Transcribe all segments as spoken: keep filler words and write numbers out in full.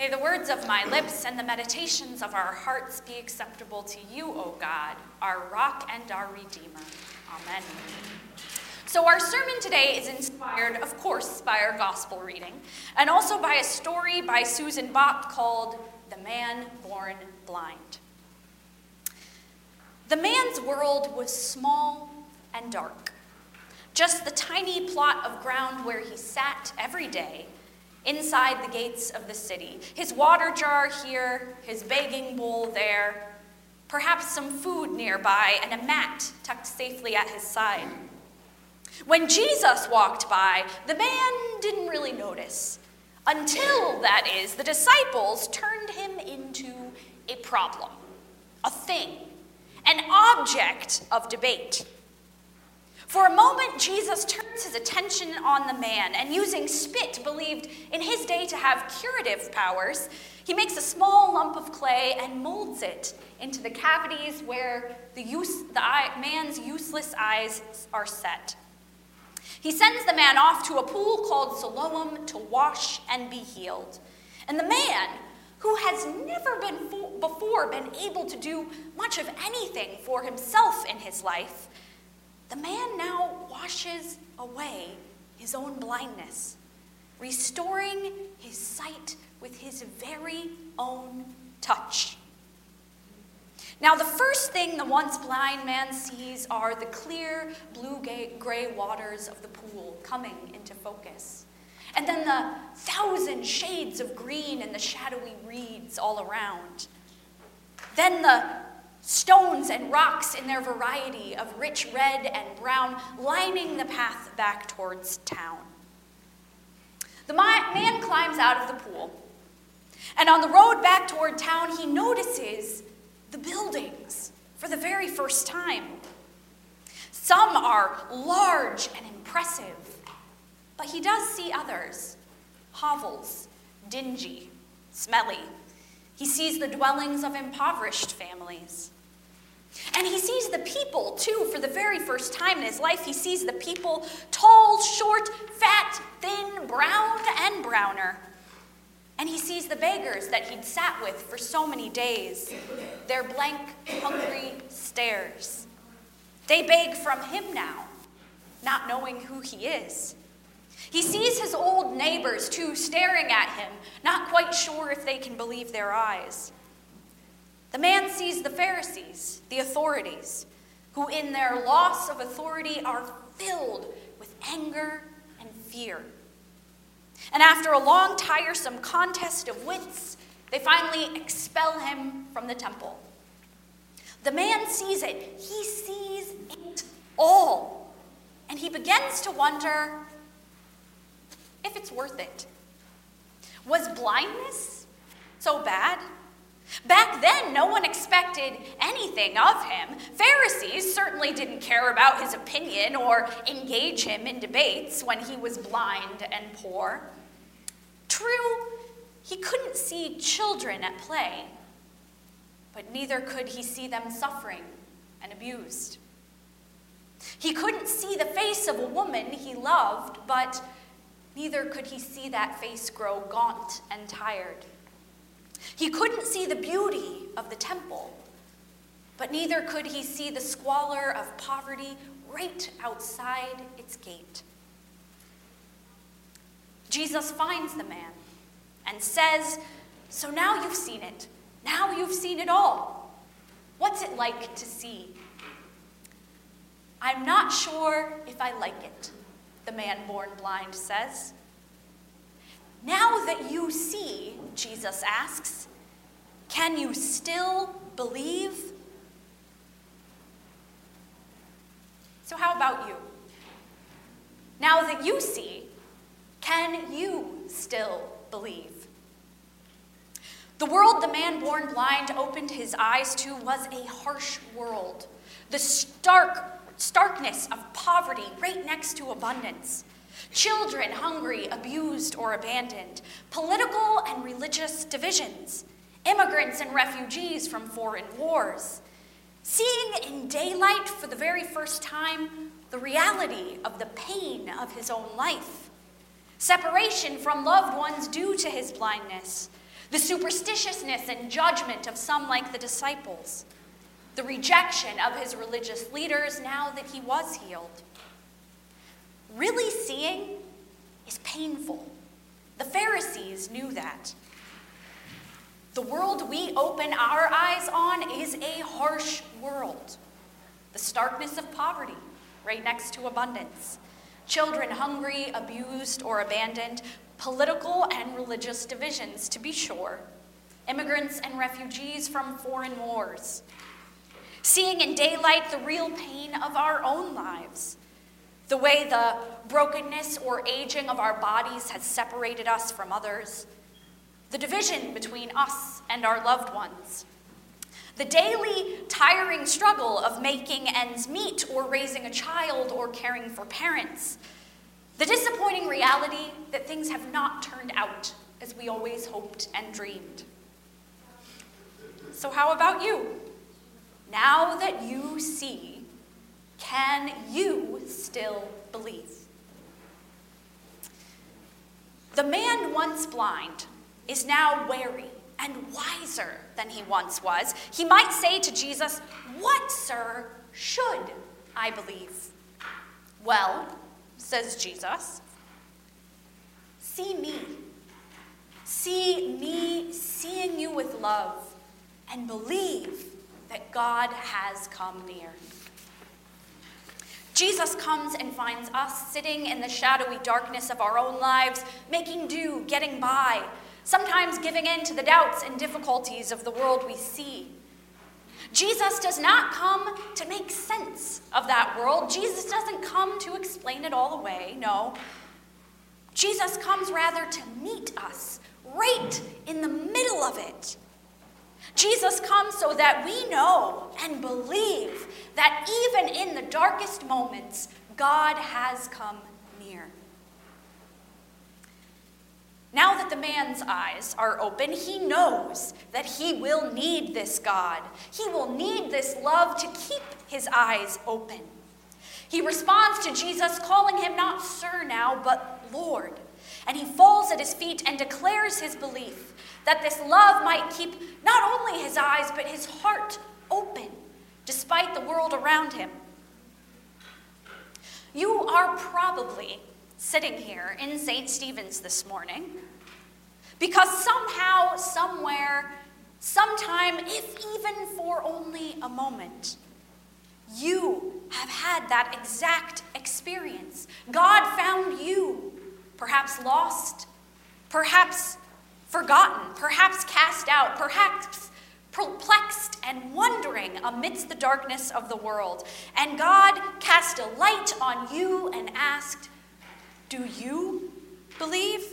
May the words of my lips and the meditations of our hearts be acceptable to you, O God, our rock and our redeemer. Amen. So our sermon today is inspired, of course, by our gospel reading, and also by a story by Susan Bott called The Man Born Blind. The man's world was small and dark. Just the tiny plot of ground where he sat every day inside the gates of the city. His water jar here, his begging bowl there, perhaps some food nearby, and a mat tucked safely at his side. When Jesus walked by, the man didn't really notice, until, that is, the disciples turned him into a problem, a thing, an object of debate. For a moment, Jesus turns his attention on the man, and using spit believed in his day to have curative powers, he makes a small lump of clay and molds it into the cavities where the, use, the eye, man's useless eyes are set. He sends the man off to a pool called Siloam to wash and be healed. And the man, who has never been fo- before been able to do much of anything for himself in his life, the man now washes away his own blindness, restoring his sight with his very own touch. Now, the first thing the once blind man sees are the clear blue-gray waters of the pool coming into focus, and then the thousand shades of green and the shadowy reeds all around. Then the stones and rocks in their variety of rich red and brown lining the path back towards town. The man climbs out of the pool, and on the road back toward town, he notices the buildings for the very first time. Some are large and impressive, but he does see others, hovels, dingy, smelly. He sees the dwellings of impoverished families. And he sees the people, too, for the very first time in his life. He sees the people, tall, short, fat, thin, brown, and browner. And he sees the beggars that he'd sat with for so many days, their blank, hungry stares. They beg from him now, not knowing who he is. He sees his old neighbors, too, staring at him, not quite sure if they can believe their eyes. The man sees the Pharisees, the authorities, who in their loss of authority are filled with anger and fear. And after a long, tiresome contest of wits, they finally expel him from the temple. The man sees it. He sees it all. And he begins to wonder if it's worth it. Was blindness so bad? Back then, no one expected anything of him. Pharisees certainly didn't care about his opinion or engage him in debates when he was blind and poor. True, he couldn't see children at play, but neither could he see them suffering and abused. He couldn't see the face of a woman he loved, but neither could he see that face grow gaunt and tired. He couldn't see the beauty of the temple, but neither could he see the squalor of poverty right outside its gate. Jesus finds the man and says, "So now you've seen it. Now you've seen it all. What's it like to see?" "I'm not sure if I like it," the man born blind says. "Now that you see," Jesus asks, "can you still believe?" So how about you? Now that you see, can you still believe? The world the man born blind opened his eyes to was a harsh world. The stark starkness of poverty right next to abundance. Children hungry, abused, or abandoned. Political and religious divisions. Immigrants and refugees from foreign wars. Seeing in daylight for the very first time the reality of the pain of his own life. Separation from loved ones due to his blindness. the superstitiousness and judgment of some like the disciples, the rejection of his religious leaders now that he was healed. Really seeing is painful. The Pharisees knew that. The world we open our eyes on is a harsh world. The starkness of poverty, right next to abundance. Children hungry, abused, or abandoned. Political and religious divisions, to be sure. Immigrants and refugees from foreign wars. Seeing in daylight the real pain of our own lives. The way the brokenness or aging of our bodies has separated us from others. The division between us and our loved ones. The daily tiring struggle of making ends meet or raising a child or caring for parents. The disappointing reality that things have not turned out as we always hoped and dreamed. So how about you? Now that you see, can you still believe? The man once blind is now wary and wiser than he once was. He might say to Jesus, "What, sir, should I believe?" "Well," says Jesus, "see me. See me seeing you with love and believe that God has come near." Jesus comes and finds us sitting in the shadowy darkness of our own lives, making do, getting by, sometimes giving in to the doubts and difficulties of the world we see. Jesus does not come to make sense of that world. Jesus doesn't come to explain it all away, no. Jesus comes rather to meet us right in the middle of it. Jesus comes so that we know and believe that even in the darkest moments, God has come near. Now that the man's eyes are open, he knows that he will need this God. He will need this love to keep his eyes open. He responds to Jesus, calling him not sir now, but Lord. And he falls at his feet and declares his belief that this love might keep not only his eyes, but his heart open, despite the world around him. You are probably sitting here in Saint Stephen's this morning because somehow, somewhere, sometime, if even for only a moment, you have had that exact experience. God found you, perhaps lost, perhaps forgotten, perhaps cast out, perhaps perplexed and wondering amidst the darkness of the world. And God cast a light on you and asked, "Do you believe?"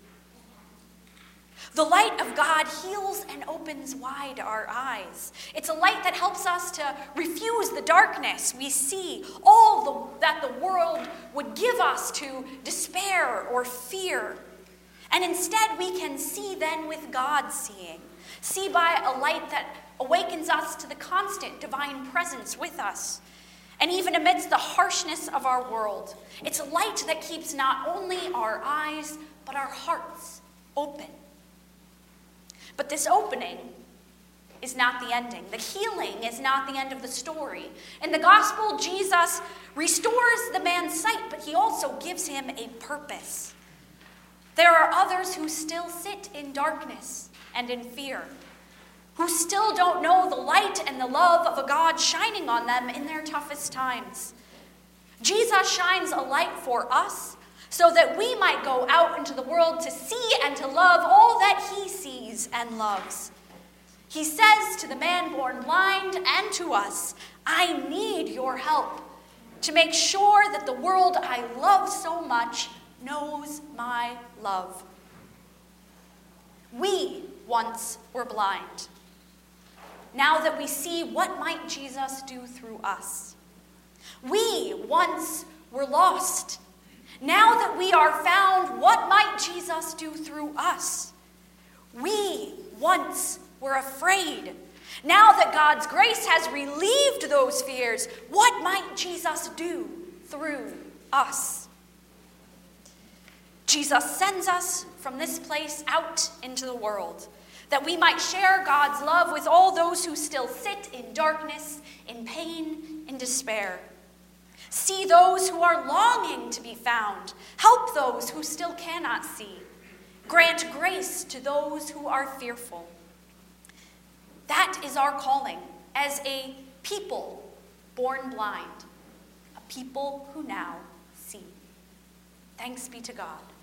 The light of God heals and opens wide our eyes. It's a light that helps us to refuse the darkness we see, all the, that the world would give us to despair or fear. And instead we can see then with God seeing. See by a light that awakens us to the constant divine presence with us. And even amidst the harshness of our world, it's a light that keeps not only our eyes, but our hearts open. But this opening is not the ending. The healing is not the end of the story. In the gospel, Jesus restores the man's sight, but he also gives him a purpose. There are others who still sit in darkness and in fear, who still don't know the light and the love of a God shining on them in their toughest times. Jesus shines a light for us so that we might go out into the world to see and to love all that he sees and loves. He says to the man born blind and to us, "I need your help to make sure that the world I love so much knows my love." We once were blind. Now that we see, what might Jesus do through us? We once were lost. Now that we are found, what might Jesus do through us? We once were afraid. Now that God's grace has relieved those fears, what might Jesus do through us? Jesus sends us from this place out into the world that we might share God's love with all those who still sit in darkness, in pain, in despair. See those who are longing to be found. Help those who still cannot see. Grant grace to those who are fearful. That is our calling as a people born blind, a people who now see. Thanks be to God.